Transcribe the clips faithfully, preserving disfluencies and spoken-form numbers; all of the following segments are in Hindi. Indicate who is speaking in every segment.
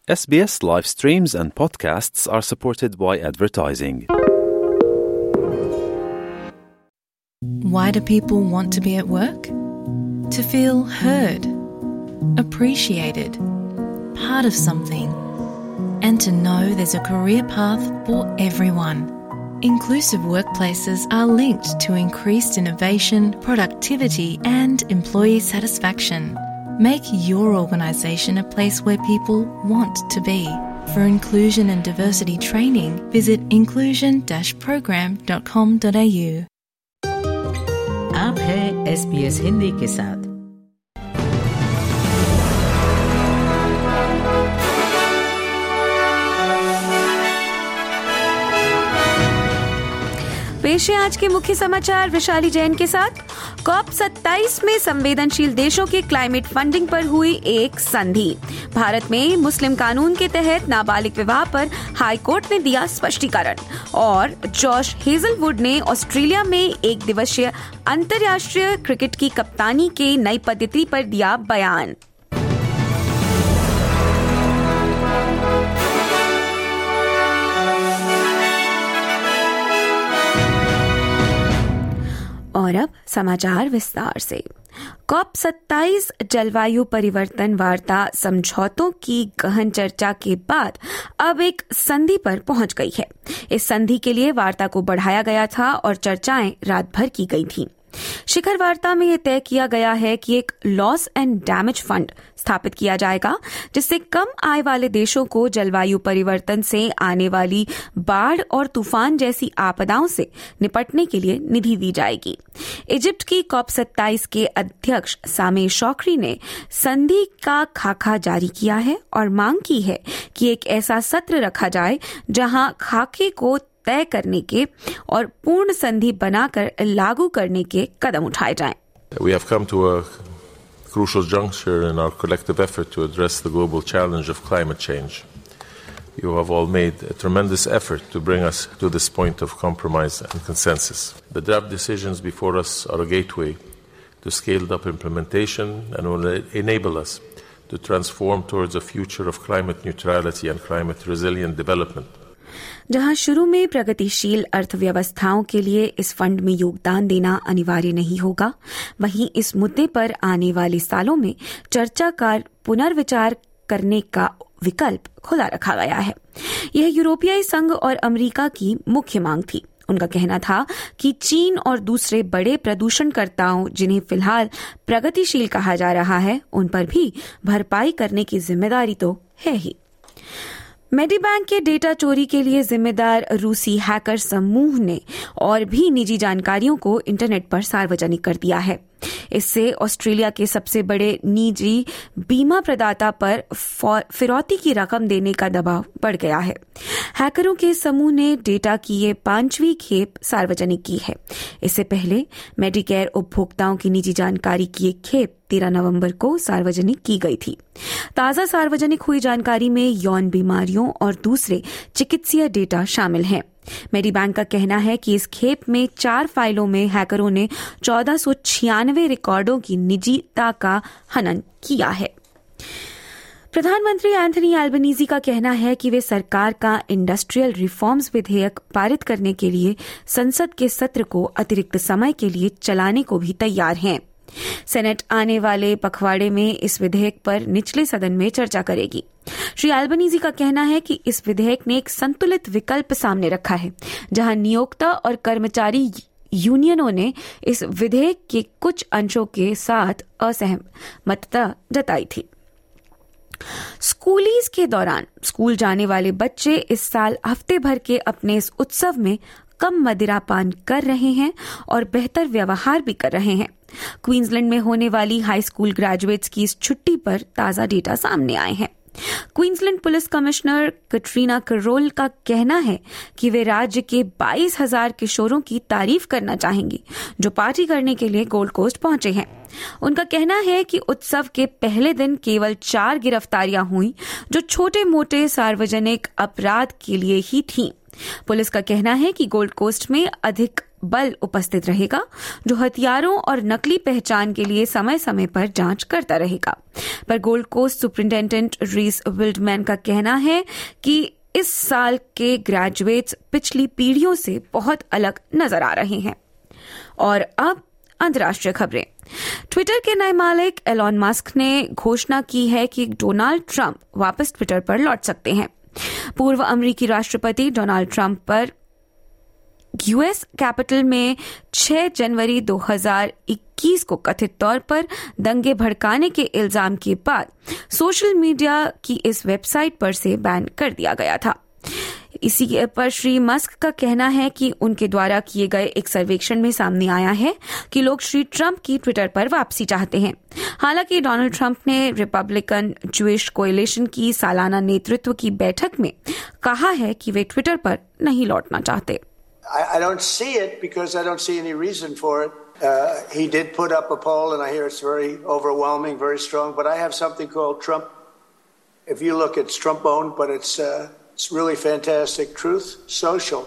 Speaker 1: S B S live streams and podcasts are supported by advertising.
Speaker 2: Why do people want to be at work? To feel heard, appreciated, part of something, and to know there's a career path for everyone. Inclusive workplaces are linked to increased innovation, productivity, and employee satisfaction. Make your organisation a place where people want to be. For inclusion and diversity training, visit inclusion dash program dot com dot a u.
Speaker 3: आप हैं एस बी एस हिंदी के साथ।
Speaker 4: पेश है आज के मुख्य समाचार विशाली जैन के साथ। कॉप सत्ताईस में संवेदनशील देशों के क्लाइमेट फंडिंग पर हुई एक संधि। भारत में मुस्लिम कानून के तहत नाबालिग विवाह पर हाई कोर्ट ने दिया स्पष्टीकरण। और जॉश हेजलवुड ने ऑस्ट्रेलिया में एक दिवसीय अंतर्राष्ट्रीय क्रिकेट की कप्तानी के नई पद्धति पर दिया बयान। और अब समाचार विस्तार से। कॉप सत्ताईस जलवायु परिवर्तन वार्ता समझौतों की गहन चर्चा के बाद अब एक संधि पर पहुंच गई है। इस संधि के लिए वार्ता को बढ़ाया गया था और चर्चाएं रात भर की गई थीं। शिखर वार्ता में यह तय किया गया है कि एक लॉस एंड डैमेज फंड स्थापित किया जाएगा, जिससे कम आय वाले देशों को जलवायु परिवर्तन से आने वाली बाढ़ और तूफान जैसी आपदाओं से निपटने के लिए निधि दी जाएगी। इजिप्ट की कॉप सत्ताईस के अध्यक्ष सामे शौकरी ने संधि का खाका जारी किया है और मांग की है कि एक ऐसा सत्र रखा जाए जहां खाके को तय करने के और पूर्ण संधि बनाकर लागू करने के कदम उठाए जाएं।
Speaker 5: We have come to a crucial juncture in our collective effort to address the global challenge of climate change. You have all made a tremendous effort to bring us to this point of compromise and consensus. The draft decisions before us are a gateway to scaled-up implementation and will enable us to transform towards a future of climate neutrality and climate-resilient development.
Speaker 4: जहां शुरू में प्रगतिशील अर्थव्यवस्थाओं के लिए इस फंड में योगदान देना अनिवार्य नहीं होगा, वहीं इस मुद्दे पर आने वाले सालों में चर्चा का पुनर्विचार करने का विकल्प खुला रखा गया है। यह यूरोपीय संघ और अमेरिका की मुख्य मांग थी। उनका कहना था कि चीन और दूसरे बड़े प्रदूषणकर्ताओं, जिन्हें फिलहाल प्रगतिशील कहा जा रहा है, उन पर भी भरपाई करने की जिम्मेदारी तो है ही। मेडिबैंक के डेटा चोरी के लिए जिम्मेदार रूसी हैकर समूह ने और भी निजी जानकारियों को इंटरनेट पर सार्वजनिक कर दिया है। इससे ऑस्ट्रेलिया के सबसे बड़े निजी बीमा प्रदाता पर फिरौती की रकम देने का दबाव बढ़ गया है। हैकरों के समूह ने डेटा की ये पांचवी खेप सार्वजनिक की है। इससे पहले मेडिकेयर उपभोक्ताओं की निजी जानकारी की एक खेप तेरह नवंबर को सार्वजनिक की गई थी। ताज़ा सार्वजनिक हुई जानकारी में यौन बीमारियों और दूसरे चिकित्सीय डेटा शामिल हैं। मेडिबैंक का कहना है कि इस खेप में चार फाइलों में हैकरों ने चौदह सौ छियानवे रिकॉर्डों की निजता का हनन किया है। प्रधानमंत्री एंथनी एल्बनीजी का कहना है कि वे सरकार का इंडस्ट्रियल रिफॉर्म्स विधेयक पारित करने के लिए संसद के सत्र को अतिरिक्त समय के लिए चलाने को भी तैयार हैं। सेनेट आने वाले पखवाड़े में इस विधेयक पर निचले सदन में चर्चा करेगी। श्री एल्बनीजी का कहना है कि इस विधेयक ने एक संतुलित विकल्प सामने रखा है, जहां नियोक्ता और कर्मचारी यूनियनों ने इस विधेयक के कुछ अंशों के साथ असहमतता जताई थी। स्कूलीज के दौरान स्कूल जाने वाले बच्चे इस साल हफ्ते भर के अपने इस उत्सव में कम मदिरापान कर रहे हैं और बेहतर व्यवहार भी कर रहे हैं। क्वींसलैंड में होने वाली हाई स्कूल ग्रेजुएट्स की इस छुट्टी पर ताज़ा डेटा सामने आए हैं। Queensland police commissioner Katarina Carroll का कहना है कि वे राज्य के बाईस हजार किशोरों की तारीफ करना चाहेंगी जो पार्टी करने के लिए गोल्ड कोस्ट पहुंचे हैं। उनका कहना है कि उत्सव के पहले दिन केवल चार गिरफ्तारियां हुई जो छोटे मोटे सार्वजनिक अपराध के लिए ही थीं। पुलिस का कहना है कि गोल्ड कोस्ट में अधिक बल उपस्थित रहेगा जो हथियारों और नकली पहचान के लिए समय समय पर जांच करता रहेगा। पर Gold Coast superintendent Rhys Wildman का कहना है कि इस साल के ग्रेजुएट्स पिछली पीढ़ियों से बहुत अलग नजर आ रहे हैं। और अब अंतर्राष्ट्रीय खबरें। ट्विटर के नए मालिक एलॉन मस्क ने घोषणा की है कि डोनाल्ड ट्रंप वापस ट्विटर पर लौट सकते हैं। पूर्व अमेरिकी राष्ट्रपति डोनाल्ड ट्रंप पर यूएस कैपिटल में छह जनवरी दो हज़ार इक्कीस को कथित तौर पर दंगे भड़काने के इल्जाम के बाद सोशल मीडिया की इस वेबसाइट पर से बैन कर दिया गया था। इसी पर श्री मस्क का कहना है कि उनके द्वारा किए गए एक सर्वेक्षण में सामने आया है कि लोग श्री ट्रंप की ट्विटर पर वापसी चाहते हैं। हालांकि डोनाल्ड ट्रंप ने रिपब्लिकन ज्यूइश कोएलिशन की सालाना नेतृत्व की बैठक में कहा है कि वे ट्विटर पर नहीं लौटना चाहते।
Speaker 6: I, I don't see it because I don't see any reason for it. Uh, he did put up a poll, and I hear it's very overwhelming, very strong. But I have something called Trump. If you look, it's Trump-owned, but it's uh, it's really fantastic. Truth Social.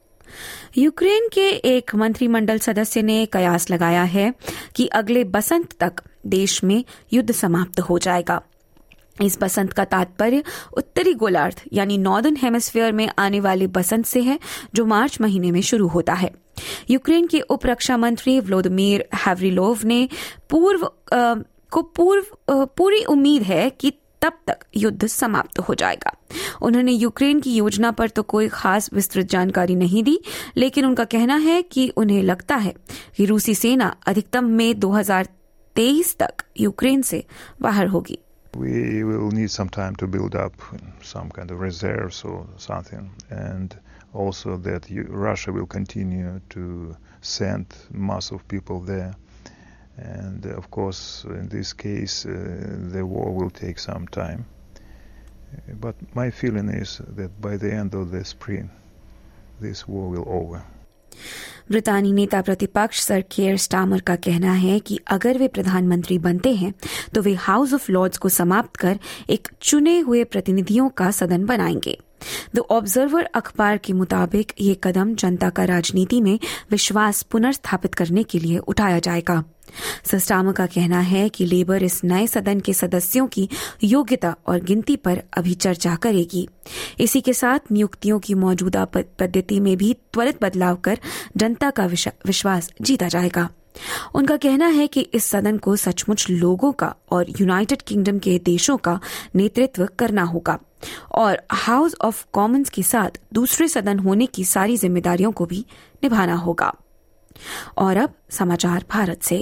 Speaker 4: Ukraine के एक मंत्रिमंडल सदस्य ने कयास लगाया है कि अगले बसंत तक देश में युद्ध समाप्त हो जाएगा। इस बसंत का तात्पर्य उत्तरी गोलार्ध यानी नॉर्दर्न हेमिस्फीयर में आने वाले बसंत से है, जो मार्च महीने में शुरू होता है। यूक्रेन के उप रक्षा मंत्री व्लादिमीर हैवरिलोव ने पूर्व आ, को पूर्व आ, पूरी उम्मीद है कि तब तक युद्ध समाप्त हो जाएगा। उन्होंने यूक्रेन की योजना पर तो कोई खास विस्तृत जानकारी नहीं दी, लेकिन उनका कहना है कि उन्हें लगता है कि रूसी सेना अधिकतम मई दो हज़ार तेईस तक यूक्रेन से बाहर होगी।
Speaker 7: We will need some time to build up some kind of reserves or something, and also that you, Russia will continue to send mass of people there. And of course, in this case, uh, the war will take some time. But my feeling is that by the end of the spring, this war will over.
Speaker 4: ब्रितानी नेता प्रतिपक्ष सर केयर स्टामर का कहना है कि अगर वे प्रधानमंत्री बनते हैं तो वे हाउस ऑफ लॉर्ड्स को समाप्त कर एक चुने हुए प्रतिनिधियों का सदन बनाएंगे। द ऑब्जर्वर अखबार के मुताबिक ये कदम जनता का राजनीति में विश्वास पुनर्स्थापित करने के लिए उठाया जाएगा। सर स्टामर का कहना है कि लेबर इस नए सदन के सदस्यों की योग्यता और गिनती पर अभी चर्चा करेगी। इसी के साथ नियुक्तियों की मौजूदा पद्धति में भी त्वरित बदलाव कर जनता का विश्वास जीता जाएगा। उनका कहना है कि इस सदन को सचमुच लोगों का और यूनाइटेड किंगडम के देशों का नेतृत्व करना होगा और हाउस ऑफ कॉमन्स के साथ दूसरे सदन होने की सारी जिम्मेदारियों को भी निभाना होगा। और अब समाचार भारत से।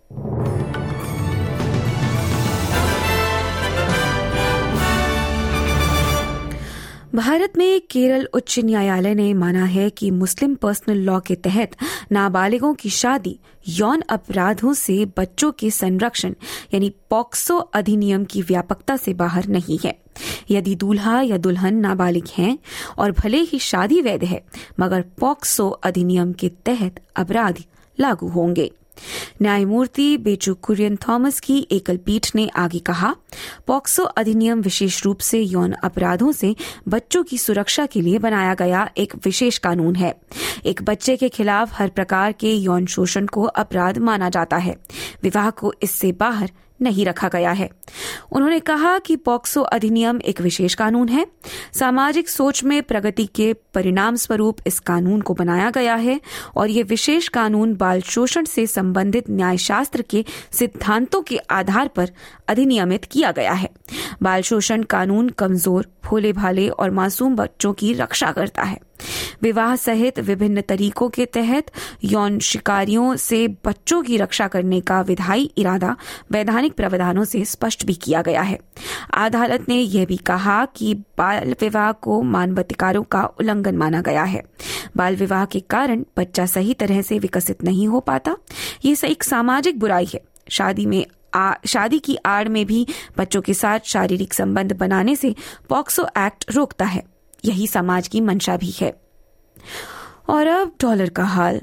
Speaker 4: भारत में केरल उच्च न्यायालय ने माना है कि मुस्लिम पर्सनल लॉ के तहत नाबालिगों की शादी यौन अपराधों से बच्चों के संरक्षण यानी पॉक्सो अधिनियम की व्यापकता से बाहर नहीं है। यदि दूल्हा या दुल्हन नाबालिग हैं और भले ही शादी वैध है, मगर पॉक्सो अधिनियम के तहत अपराध लागू होंगे। न्यायमूर्ति बेचू कुरियन थॉमस की एकल पीठ ने आगे कहा, पॉक्सो अधिनियम विशेष रूप से यौन अपराधों से बच्चों की सुरक्षा के लिए बनाया गया एक विशेष कानून है। एक बच्चे के खिलाफ हर प्रकार के यौन शोषण को अपराध माना जाता है। विवाह को इससे बाहर नहीं रखा गया है। उन्होंने कहा कि पॉक्सो अधिनियम एक विशेष कानून है। सामाजिक सोच में प्रगति के परिणाम स्वरूप इस कानून को बनाया गया है और ये विशेष कानून बाल शोषण से संबंधित न्यायशास्त्र के सिद्धांतों के आधार पर अधिनियमित किया गया है। बाल शोषण कानून कमजोर, भोले भाले और मासूम बच्चों की रक्षा करता है। विवाह सहित विभिन्न तरीकों के तहत यौन शिकारियों से बच्चों की रक्षा करने का विधायी इरादा वैधानिक प्रावधानों से स्पष्ट भी किया गया है। अदालत ने यह भी कहा कि बाल विवाह को मानवाधिकारों का उल्लंघन माना गया है। बाल विवाह के कारण बच्चा सही तरह से विकसित नहीं हो पाता। ये एक सामाजिक बुराई है। शादी में आ, शादी की आड़ में भी बच्चों के साथ शारीरिक संबंध बनाने से पॉक्सो एक्ट रोकता है। यही समाज की मंशा भी है। और अब डॉलर का हाल।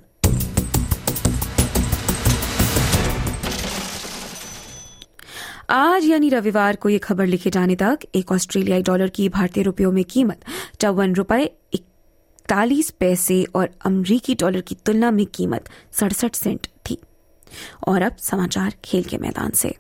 Speaker 4: आज यानी रविवार को ये खबर लिखे जाने तक एक ऑस्ट्रेलियाई डॉलर की भारतीय रुपयों में कीमत चौवन रुपए इकतालीस पैसे और अमरीकी डॉलर की तुलना में कीमत सड़सठ सेंट थी। और अब समाचार खेल के मैदान से।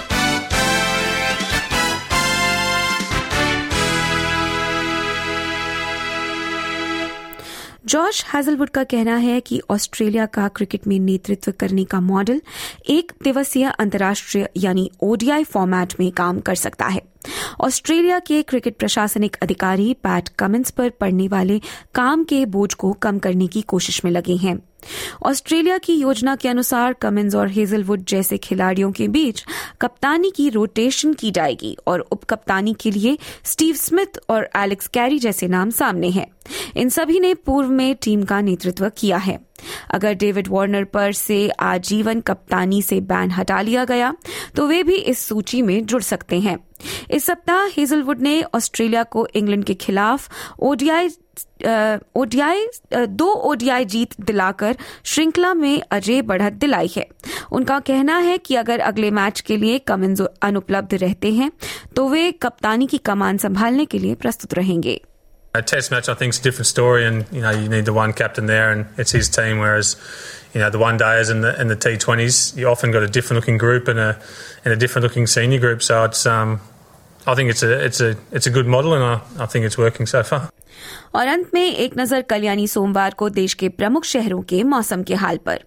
Speaker 4: जॉश हैजलवुड का कहना है कि ऑस्ट्रेलिया का क्रिकेट में नेतृत्व करने का मॉडल एक दिवसीय अंतर्राष्ट्रीय यानी ओडीआई फॉर्मेट में काम कर सकता है। ऑस्ट्रेलिया के क्रिकेट प्रशासनिक अधिकारी पैट कमिंस पर पड़ने वाले काम के बोझ को कम करने की कोशिश में लगे हैं। ऑस्ट्रेलिया की योजना के अनुसार कमिंस और हेजलवुड जैसे खिलाड़ियों के बीच कप्तानी की रोटेशन की जाएगी और उप कप्तानी के लिए स्टीव स्मिथ और एलेक्स कैरी जैसे नाम सामने हैं। इन सभी ने पूर्व में टीम का नेतृत्व किया है। अगर डेविड वार्नर पर से आजीवन कप्तानी से बैन हटा लिया गया तो वे भी इस सूची में जुड़ सकते हैं। इस सप्ताह हेजलवुड ने ऑस्ट्रेलिया को इंग्लैंड के खिलाफ ओडीआई ओडीआई दो ओडीआई जीत दिलाकर श्रृंखला में अजय बढ़त दिलाई है। उनका कहना है कि अगर अगले मैच के लिए कमिंस अनुपलब्ध रहते हैं तो वे कप्तानी की कमान संभालने के लिए प्रस्तुत रहेंगे।
Speaker 8: A test match, I think, is a different story, and you know you need the one captain there, and it's his team. Whereas, you know, the one days and the and the T twenties, you often got a different looking group and a and a different looking senior group. So it's um, I think it's a it's a it's a good model, and I I think it's working so far.
Speaker 4: और अंत में एक नजर कल यानी सोमवार को देश के प्रमुख शहरों के मौसम के हाल पर।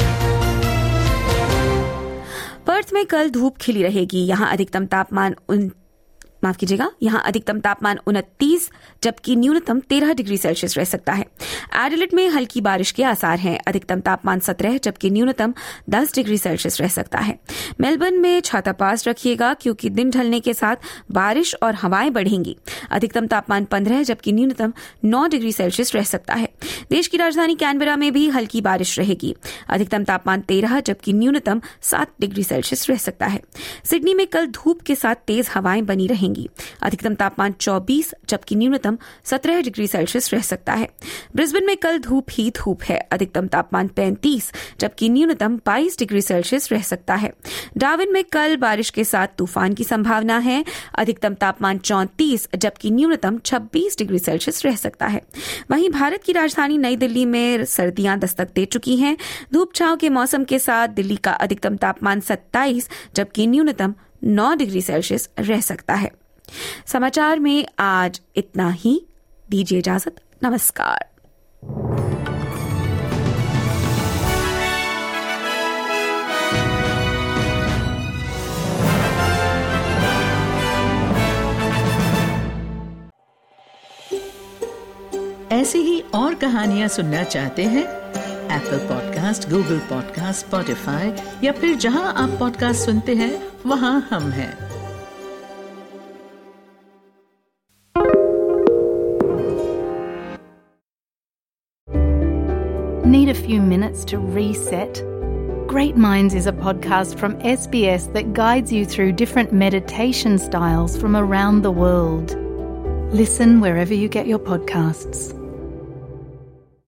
Speaker 4: पर्थ में कल धूप खिली रहेगी। यहाँ अधिकतम तापमान उन माफ कीजिएगा यहाँ अधिकतम तापमान उनतीस जबकि न्यूनतम तेरह डिग्री सेल्सियस रह सकता है। एडिलेड में हल्की बारिश के आसार हैं। अधिकतम तापमान सत्रह जबकि न्यूनतम दस डिग्री सेल्सियस रह सकता है। मेलबर्न में छाता पास रखिएगा क्योंकि दिन ढलने के साथ बारिश और हवाएं बढ़ेंगी। अधिकतम तापमान पंद्रह जबकि न्यूनतम नौ डिग्री सेल्सियस रह सकता है। देश की राजधानी कैनबरा में भी हल्की बारिश रहेगी। अधिकतम तापमान तेरह जबकि न्यूनतम सात डिग्री सेल्सियस रह सकता है। सिडनी में कल धूप के साथ तेज हवाएं बनी रहेंगी। अधिकतम तापमान चौबीस जबकि न्यूनतम सत्रह डिग्री सेल्सियस रह सकता है। ब्रिस्बेन में कल धूप ही धूप है। अधिकतम तापमान पैंतीस जबकि न्यूनतम बाईस डिग्री सेल्सियस रह सकता है। डार्विन में कल बारिश के साथ तूफान की संभावना है। अधिकतम तापमान चौंतीस जबकि न्यूनतम छब्बीस डिग्री सेल्सियस रह सकता है। वहीं भारत की राजधानी नई दिल्ली में सर्दियां दस्तक दे चुकी हैं। धूप छांव के मौसम के साथ दिल्ली का अधिकतम तापमान सत्ताईस जबकि न्यूनतम नौ डिग्री सेल्सियस रह सकता है। समाचार में आज इतना ही। दीजिए इजाजत। नमस्कार।
Speaker 3: ऐसी ही और कहानियां सुनना चाहते हैं? Apple podcast, Google podcast, Spotify या फिर जहां आप पॉडकास्ट सुनते हैं वहां हम हैं।
Speaker 9: Need a few minutes to reset? Great Minds is a podcast from S B S that guides you through different meditation styles from around the world. Listen wherever you get your podcasts.